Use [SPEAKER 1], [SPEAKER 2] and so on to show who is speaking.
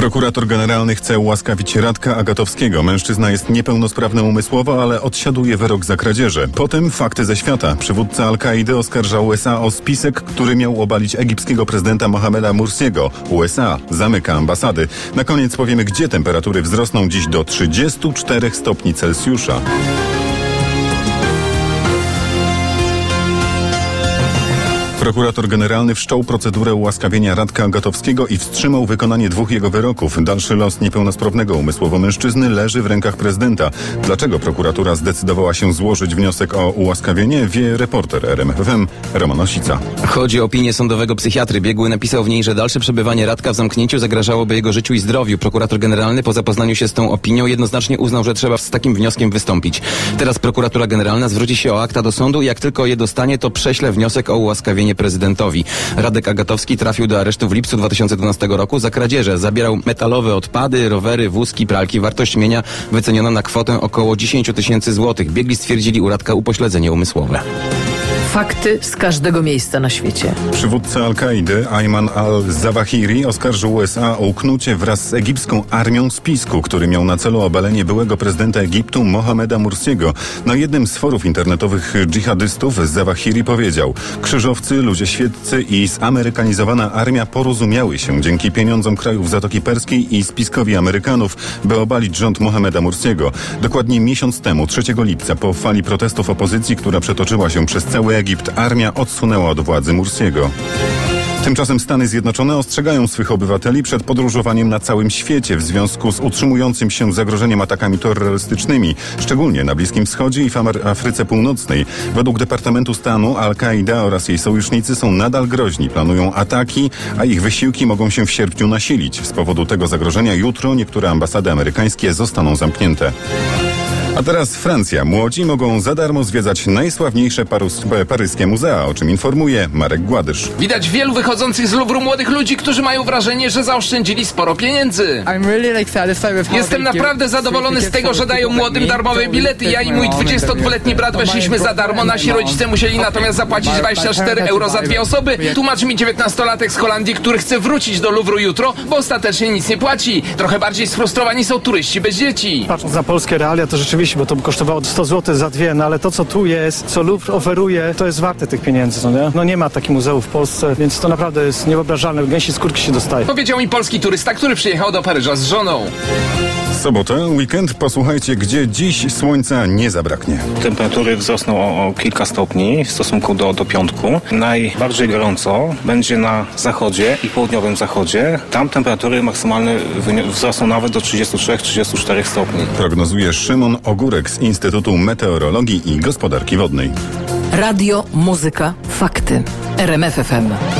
[SPEAKER 1] Prokurator generalny chce ułaskawić Radka Agatowskiego. Mężczyzna jest niepełnosprawny umysłowo, ale odsiaduje wyrok za kradzieże. Potem fakty ze świata. Przywódca Al-Kaidy oskarża USA o spisek, który miał obalić egipskiego prezydenta Mohameda Mursiego. USA zamyka ambasady. Na koniec powiemy, gdzie temperatury wzrosną dziś do 34 stopni Celsjusza. Prokurator generalny wszczął procedurę ułaskawienia Radka Agatowskiego i wstrzymał wykonanie 2 jego wyroków. Dalszy los niepełnosprawnego umysłowo mężczyzny leży w rękach prezydenta. Dlaczego prokuratura zdecydowała się złożyć wniosek o ułaskawienie, wie reporter RMF FM Roman Osica.
[SPEAKER 2] Chodzi o opinię sądowego psychiatry. Biegły napisał w niej, że dalsze przebywanie Radka w zamknięciu zagrażałoby jego życiu i zdrowiu. Prokurator generalny po zapoznaniu się z tą opinią jednoznacznie uznał, że trzeba z takim wnioskiem wystąpić. Teraz prokuratura generalna zwróci się o akta do sądu i jak tylko je dostanie, to prześle wniosek o ułaskawienie prezydentowi. Radek Agatowski trafił do aresztu w lipcu 2012 roku za kradzieże. Zabierał metalowe odpady, rowery, wózki, pralki. Wartość mienia wyceniona na kwotę około 10 000 złotych. Biegli stwierdzili u Radka upośledzenie umysłowe.
[SPEAKER 3] Fakty z każdego miejsca na świecie.
[SPEAKER 1] Przywódca Al-Kaidy Ayman al-Zawahiri oskarżył USA o uknucie wraz z egipską armią spisku, który miał na celu obalenie byłego prezydenta Egiptu Mohameda Mursiego. Na jednym z forów internetowych dżihadystów Zawahiri powiedział: krzyżowcy, ludzie świeccy i zamerykanizowana armia porozumiały się dzięki pieniądzom krajów Zatoki Perskiej i spiskowi Amerykanów, by obalić rząd Mohameda Mursiego. Dokładnie miesiąc temu, 3 lipca, po fali protestów opozycji, która przetoczyła się przez cały Egipt, armia odsunęła od władzy Mursiego. Tymczasem Stany Zjednoczone ostrzegają swych obywateli przed podróżowaniem na całym świecie w związku z utrzymującym się zagrożeniem atakami terrorystycznymi, szczególnie na Bliskim Wschodzie i w Afryce Północnej. Według Departamentu Stanu Al-Kaida oraz jej sojusznicy są nadal groźni, planują ataki, a ich wysiłki mogą się w sierpniu nasilić. Z powodu tego zagrożenia jutro niektóre ambasady amerykańskie zostaną zamknięte. A teraz Francja. Młodzi mogą za darmo zwiedzać najsławniejsze paryskie muzea, o czym informuje Marek Gładysz.
[SPEAKER 4] Widać wielu wychodzących z Louvru młodych ludzi, którzy mają wrażenie, że zaoszczędzili sporo pieniędzy. Jestem naprawdę zadowolony z tego, że dają młodym darmowe bilety. Ja i mój 22-letni brat weszliśmy za darmo, nasi rodzice musieli natomiast zapłacić 24 euro za 2 osoby. Tłumacz mi 19-latek z Holandii, który chce wrócić do Louvru jutro, bo ostatecznie nic nie płaci. Trochę bardziej sfrustrowani są turyści bez dzieci.
[SPEAKER 5] Patrząc na polskie realia, to rzeczywiście, bo to by kosztowało 100 zł za 2, no ale to, co tu jest, co Louvre oferuje, to jest warte tych pieniędzy, no nie? No nie ma takich muzeów w Polsce, więc to naprawdę jest niewyobrażalne. Gęsiej skórki się dostaje.
[SPEAKER 4] Powiedział mi polski turysta, który przyjechał do Paryża z żoną.
[SPEAKER 1] Sobotę, weekend, posłuchajcie, gdzie dziś słońca nie zabraknie.
[SPEAKER 6] Temperatury wzrosną o kilka stopni w stosunku do piątku. Najbardziej gorąco będzie na zachodzie i południowym zachodzie. Tam temperatury maksymalne wzrosną nawet do 33-34 stopni.
[SPEAKER 1] Prognozuje Szymon Ogórek z Instytutu Meteorologii i Gospodarki Wodnej.
[SPEAKER 3] Radio, muzyka, fakty. RMF FM.